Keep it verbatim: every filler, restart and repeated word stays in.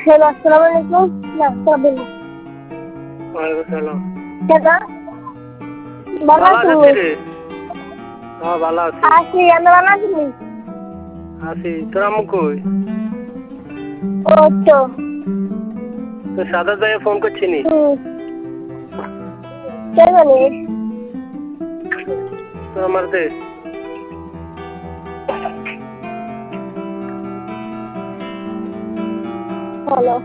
Hello, আসসালামু আলাইকুম। না, বলুন। ওয়ালাইকুম সালাম। কেডা? ভালো আছেন? হ্যাঁ, ভালো আছি। আছি, আমি ভালো আছি। আছি। তোর আম্মু কই? ও তো। তো সাদা ভাইয়া ফোন করছিনি? হুম। কে জানে? তোর আমার দে। হ্যালো।